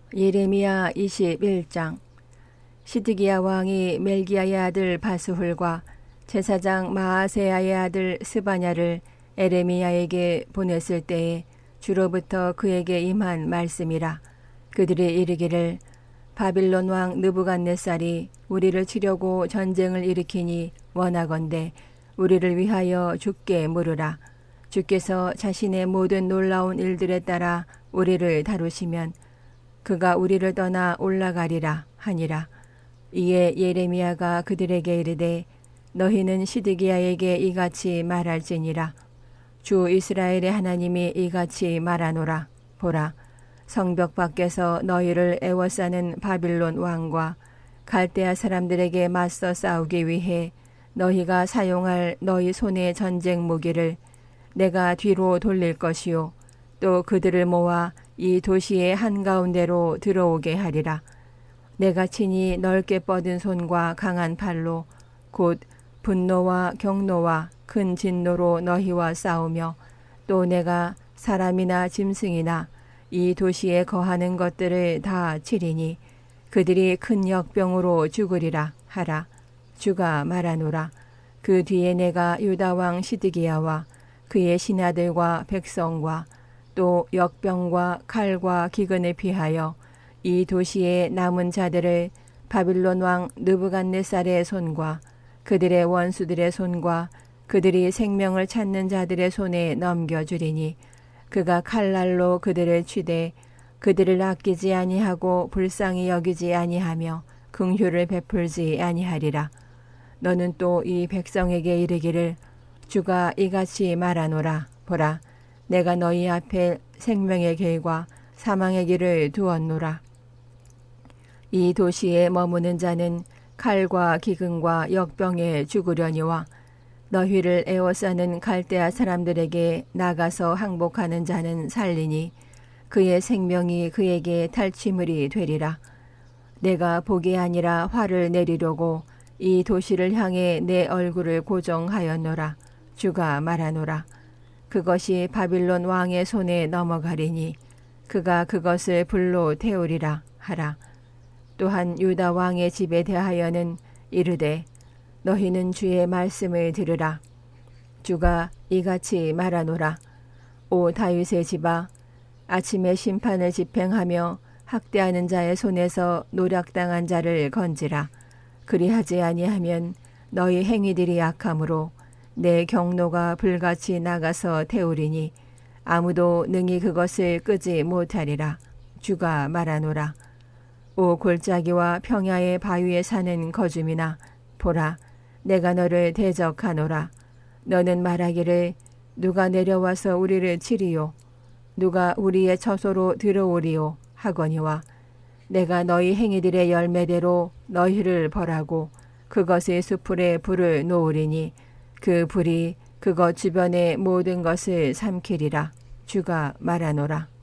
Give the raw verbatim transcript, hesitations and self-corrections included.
예레미야 이십일 장. 시드기야 왕이 멜기야의 아들 바스훌과 제사장 마아세야의 아들 스바냐를 에레미야에게 보냈을 때에 주로부터 그에게 임한 말씀이라. 그들이 이르기를 바빌론 왕 느부갓네살이 우리를 치려고 전쟁을 일으키니 원하건대 우리를 위하여 주께 물으라. 주께서 자신의 모든 놀라운 일들에 따라 우리를 다루시면 그가 우리를 떠나 올라가리라 하니라. 이에 예레미야가 그들에게 이르되 너희는 시드기야에게 이같이 말할지니라. 주 이스라엘의 하나님이 이같이 말하노라. 보라, 성벽 밖에서 너희를 애워싸는 바빌론 왕과 갈대아 사람들에게 맞서 싸우기 위해 너희가 사용할 너희 손의 전쟁 무기를 내가 뒤로 돌릴 것이요 또 그들을 모아 이 도시의 한가운데로 들어오게 하리라. 내가 친히 넓게 뻗은 손과 강한 팔로 곧 분노와 경노와 큰 진노로 너희와 싸우며 또 내가 사람이나 짐승이나 이 도시에 거하는 것들을 다 치리니 그들이 큰 역병으로 죽으리라 하라. 주가 말하노라. 그 뒤에 내가 유다 왕 시드기야와 그의 신하들과 백성과 또 역병과 칼과 기근을 피하여 이 도시의 남은 자들을 바빌론 왕 느부갓네살의 손과 그들의 원수들의 손과 그들이 생명을 찾는 자들의 손에 넘겨주리니 그가 칼날로 그들을 치되 그들을 아끼지 아니하고 불쌍히 여기지 아니하며 긍휼을 베풀지 아니하리라. 너는 또 이 백성에게 이르기를 주가 이같이 말하노라. 보라, 내가 너희 앞에 생명의 길과 사망의 길을 두었노라. 이 도시에 머무는 자는 칼과 기근과 역병에 죽으려니와 너희를 에워싸는 갈대아 사람들에게 나가서 항복하는 자는 살리니 그의 생명이 그에게 탈취물이 되리라. 내가 복이 아니라 화를 내리려고 이 도시를 향해 내 얼굴을 고정하였노라. 주가 말하노라. 그것이 바빌론 왕의 손에 넘어가리니 그가 그것을 불로 태우리라 하라. 또한 유다 왕의 집에 대하여는 이르되 너희는 주의 말씀을 들으라. 주가 이같이 말하노라. 오 다윗의 집아, 아침에 심판을 집행하며 학대하는 자의 손에서 노략당한 자를 건지라. 그리하지 아니하면 너희 행위들이 악함으로 내 경노가 불같이 나가서 태우리니 아무도 능히 그것을 끄지 못하리라. 주가 말하노라. 오 골짜기와 평야의 바위에 사는 거줌이나 보라, 내가 너를 대적하노라. 너는 말하기를 누가 내려와서 우리를 치리요 누가 우리의 처소로 들어오리요 하거니와 내가 너희 행위들의 열매대로 너희를 벌하고 그것의 수풀에 불을 놓으리니 그 불이 그것 주변의 모든 것을 삼키리라. 주가 말하노라.